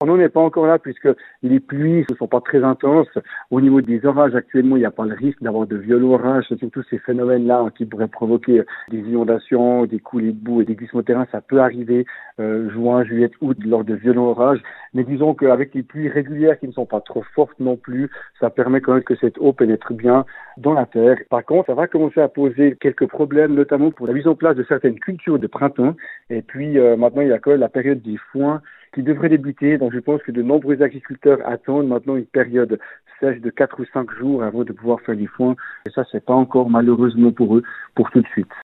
On n'en est pas encore là puisque les pluies ne sont pas très intenses. Au niveau des orages, actuellement, il n'y a pas le risque d'avoir de violents orages. C'est surtout ces phénomènes-là qui pourraient provoquer des inondations, des coulées de boue et des glissements de terrain. Ça peut arriver juin, juillet, août lors de violents orages. Mais disons qu'avec les pluies régulières qui ne sont pas trop fortes non plus, ça permet quand même que cette eau pénètre bien dans la terre. Par contre, ça va commencer à poser quelques problèmes, notamment pour la mise en place de certaines cultures de printemps. Et puis maintenant, il y a quand même la période des foins qui devrait débuter. Donc je pense que de nombreux agriculteurs attendent maintenant une période sèche de 4 ou 5 jours avant de pouvoir faire les foins. Et ça, c'est pas encore malheureusement pour eux pour tout de suite.